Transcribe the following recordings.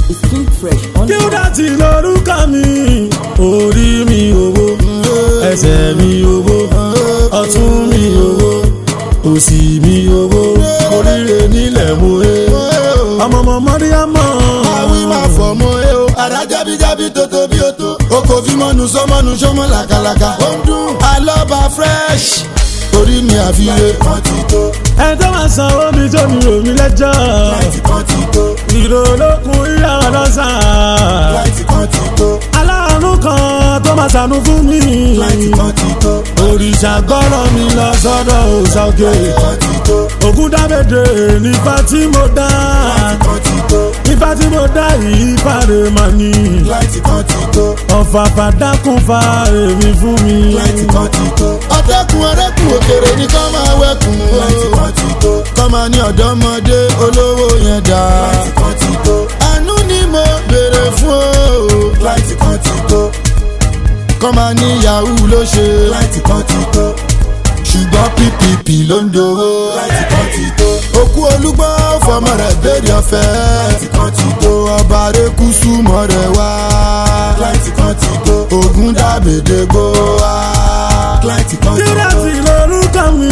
Skin Fresh on the Kí dàtí lórúkọ mi, orí mi owó, ẹsẹ̀ mi owó, ọ̀tún mi owó, òsì mi owó, oríire nílẹ̀ mo he. Ọmọ Mọ́ríámọ̀. Àwí máa fọ̀ mọ́ ẹ o. Àrà jábíjábí tó tóbi ó tó. O kò fi mọ́nu sọ́mọ́nu sọ́mọ́ làkàlàkà. Ó ń dún. Alọ́ba fresh. Orí mi àfihàn kan ti tó. Ẹni tó máa san omi tó ní omi lẹ́jọ́. Láìtì kan ti tó. Ìròlókun ìyá ọlọ́sàn. Láìtì kan ti tó. Aláàánú kan tó máa ṣàánú fún mi. Láìtì kan ti tó. Òrìṣà gbọ́rọ̀ mi lọ sọ́dọ̀ òòṣà òkè. Kan ti tó. Ògún dábèdè nípa tí mo dá. Láìtì kan ti tó. Ifá tí mo dá yìí fàrè mà ní. Láìtì kan ti tó. Ọ̀fàfà dákun fa èmi fún mi. Láìtì kan ti tó. Ọ̀tẹ́kùn ọ̀rẹ́kùn òkèrè ni kọ́ máa wẹ̀kùn. Láìtì kan ti tó. Kọ́ máa ní ọ̀dọ́mọdé olówó yẹn dá. Láìtì kan ti tó. Àánú ni mo béèrè fún o. Láìtì kan ti tó. Kọ́ máa ní yahoo ló ṣe. Láìtì kan ti tó. Ṣùgbọ́n ppp ló ń dowó. Láìtì kan ti tó. Òkú olúgbọ́ fọmọ rẹ̀ béèrè ọ̀fẹ́. Láìtì kan ti tó. Ọba rékúsù mọ́ rẹ̀ wá. Láìtì kan ti tó. Ògún dábèdè gbó wá. Láìtì kan ti Kí tó. dàtí lórúkọ mi,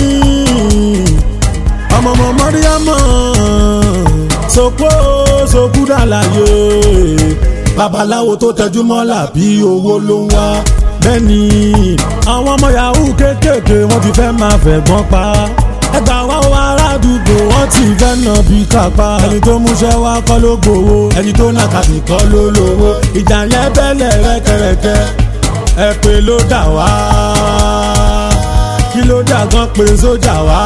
ọmọ Mọ́ríámọ̀. Sopó sokú dàlàyé, babaláwo tó tẹjú mọ́là bí owó ló ń wá. Bẹ́ẹ̀ni àwọn ọmọ yahoo kéékèèké wọ́n ti fẹ́ máa fẹ̀gbọ́n pa. Ẹgbà wá wá aládùúgbò wọ́n ti fẹ́ nà bí kápá. Ẹni tó múṣẹ́ wá kọ́ ló gbowó, ẹni tó nàkàtì kọ́ ló lówó. Ìjà yẹn bẹ́lẹ̀ rẹ́kẹrẹ́kẹ́, ẹ pé ló dà wá. Kí ló dà gan pé sójà wá.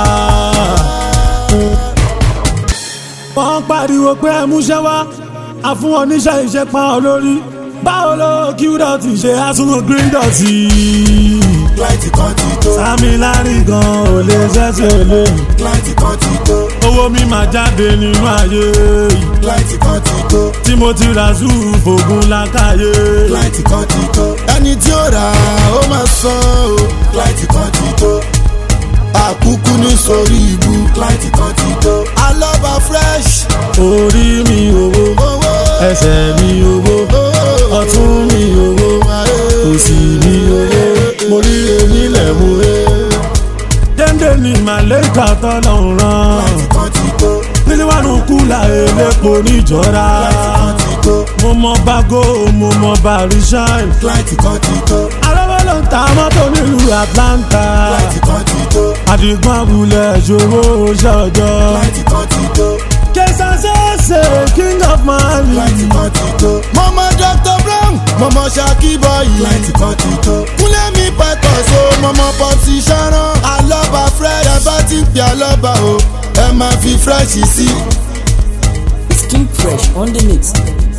Wọ́n pariwo pé ẹ múṣẹ́ wá, àfún oníṣẹ́ iṣẹ́ pa ọ lórí. Báwo ló kí dọ̀tí ṣe àsùnwọ̀n green dọ̀tí. Láìtì kan ti tó. Sami Larry gan ò lè ṣẹ́ṣẹ́ lé. Láìtì kan ti tó. Owó mi máa jáde nínú ayé yìí. Láìtì kan ti tó. Tí mo ti ra zoo fògùn lákàyè. Láìtì kan ti tó. Ẹni tí ó rà ó máa san o. Láìtì kan ti tó. Àkúkú ní sórí ibu. Láìtì kan ti tó. Alọ́ba fresh. Orí mi owó, Owó. ẹsẹ̀ mi owó, ọ̀tún mi owó, òsì mi owó, mo ríre nílẹ̀ mo he. Déndé ni màlẹ́kà tọ́lọ́run rán. Láìtì kan ti tó. Níléwánu kúlà elépo níjọra. Láìtì kan ti tó. Mo mọ Bago, mo mọ Barishan. Láìtì kan ti tó. Arọ́wọ́ ló ń ta mọ́tò nílùú Atlanta. Láìtì kan ti tó. Àdìgún abúlé ṣòwò ṣọjọ́. Láìtì kan ti tó. Kẹsàn ṣẹ̀ṣẹ̀ king of Mali. Láìtì kan ti tó. Mọ̀mọ́ Dr. Brown, mọ̀mọ́ Ṣakí bọ́yì. Láìtì kan ti tó. Kúnlé mi pẹ̀tọ̀ so mọ̀mọ́ Popsi Sharon. Alọ́ba fresh ẹ bá ti ń pè Alọ́ba o. Ẹ máa fi fresh sí. Skin Fresh on the mix.